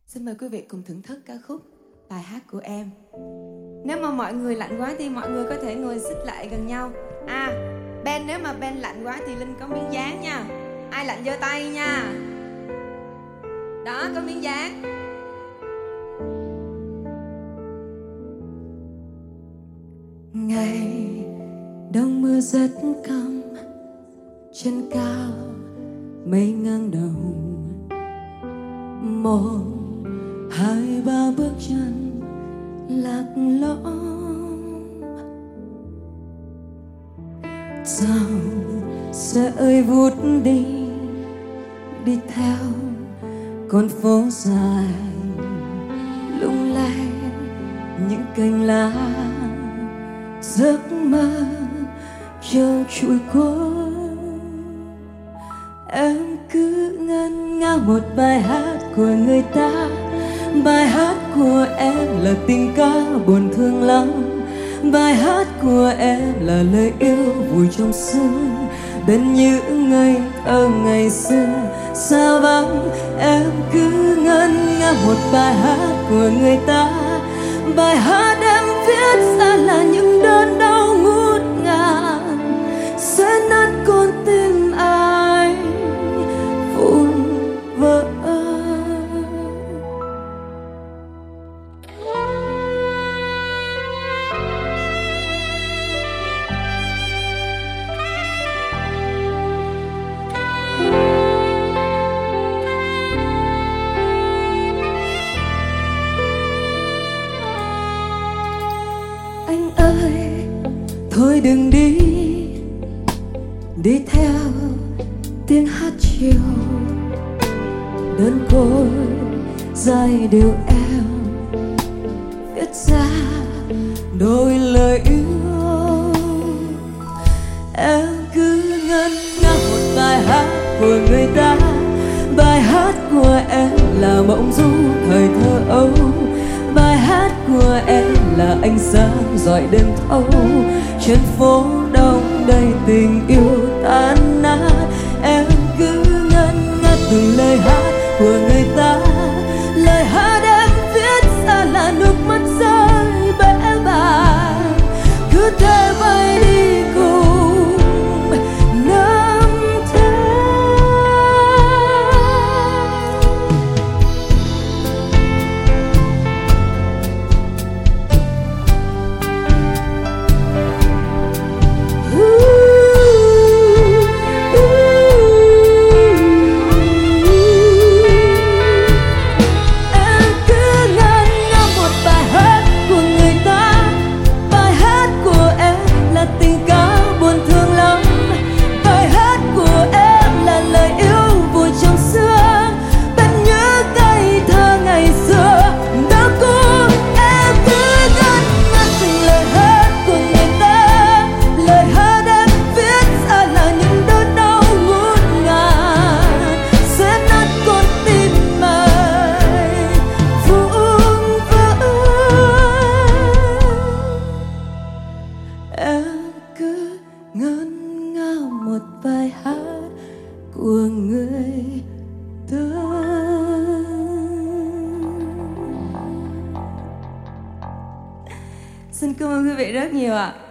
Xin mời quý vị cùng thưởng thức ca khúc Bài hát của em. Nếu mà mọi người lạnh quá thì mọi người có thể ngồi xích lại gần nhau. Ben, nếu mà Ben lạnh quá thì Linh có miếng dán nha. Ai lạnh giơ tay nha. Đó, có miếng dán. Ngày đông mưa rất căm, chân cao mây ngang đầu. Một, hai, ba bước chân lạc lõng, dòng sẽ ơi vút đi, đi theo con phố dài lung lay những cành lá, giấc mơ trâu trụi cuối. Em cứ ngân nga một bài hát của người ta, bài hát của em là tình ca buồn thương lắm, bài hát của em là lời yêu vùi trong sương. Bên những ngày thơ ngày xưa xa vắng, em cứ ngân nga một bài hát của người ta, bài hát em viết ra là những đớn đau ngút ngàn, sẽ nát con tim anh vụn vỡ. Anh ơi, thôi đừng đi, đi theo tiếng hát chiều, đơn côi giai điệu em viết ra đôi lời yêu. Em cứ ngân nga một bài hát của người ta, bài hát của em là mộng du thời thơ ấu, bài hát của em là ánh sáng rọi đêm thâu. Trên phố đông đầy tình yêu tan nát, em cứ ngân nga từng lời hát của người ta, lời hát em viết ra là nước mắt rơi bẽ bàng, cứ thế bay đi cùng năm tháng. Em cứ ngân nga một bài hát của người ta. Xin cảm ơn quý vị rất nhiều ạ.